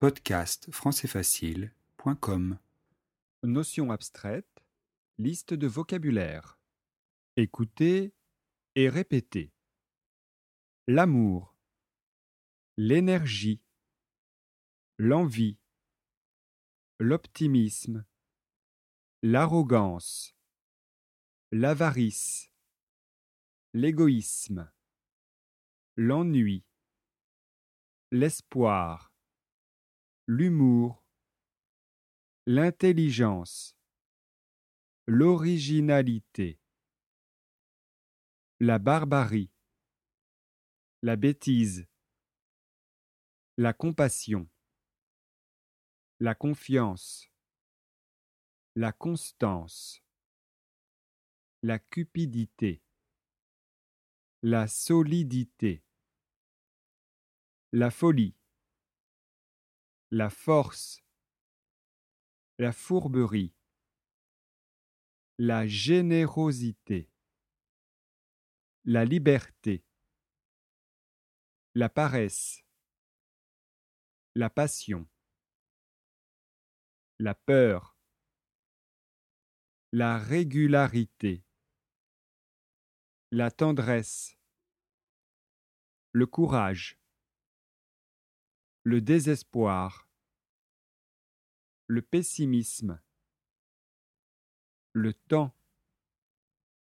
Podcast françaisfacile.com. Notions abstraites, liste de vocabulaire. Écoutez et répétez. L'amour, l'énergie, l'envie, l'optimisme, l'arrogance, l'avarice, l'égoïsme, l'ennui, l'espoir, l'humour, l'intelligence, l'originalité, la barbarie, la bêtise, la compassion, la confiance, la constance, la cupidité, la solidité, la folie, la force, la fourberie, la générosité, la liberté, la paresse, la passion, la peur, la régularité, la tendresse, le courage, le désespoir, le pessimisme, le temps,